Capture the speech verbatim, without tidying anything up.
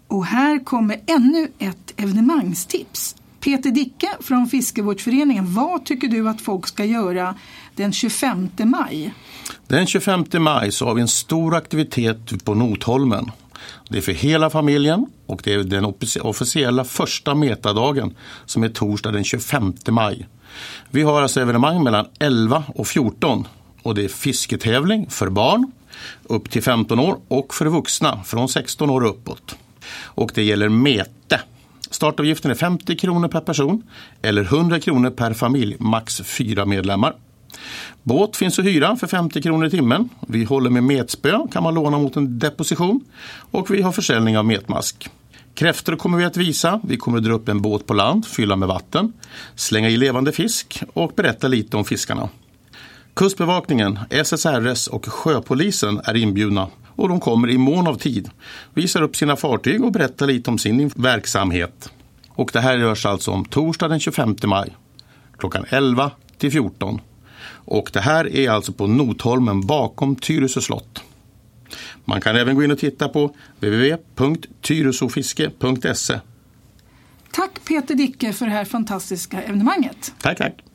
Och här kommer ännu ett evenemangstips. Peter Dicke från Fiskevårdsföreningen, vad tycker du att folk ska göra den tjugofemte maj? Den tjugofemte maj så har vi en stor aktivitet på Notholmen. Det är för hela familjen och det är den officiella första metadagen som är torsdag den tjugofemte maj. Vi har alltså evenemang mellan elva och fjorton och det är fisketävling för barn upp till femton år och för vuxna från sexton år uppåt. Och det gäller mete. Startavgiften är femtio kronor per person eller hundra kronor per familj, max fyra medlemmar. Båt finns att hyra för femtio kronor i timmen. Vi håller med metspö, kan man låna mot en deposition. Och vi har försäljning av metmask. Kräftor kommer vi att visa. Vi kommer att dra upp en båt på land, fylla med vatten, slänga i levande fisk och berätta lite om fiskarna. Kustbevakningen, S S R S och sjöpolisen är inbjudna och de kommer i mån av tid. Visar upp sina fartyg och berättar lite om sin verksamhet. Och det här görs alltså om torsdag den tjugofemte maj klockan elva till fjorton. Och det här är alltså på Notholmen bakom Tyresö slott. Man kan även gå in och titta på w w w punkt tyresöfiske punkt se. Tack Peter Dicke för det här fantastiska evenemanget. Tack, tack.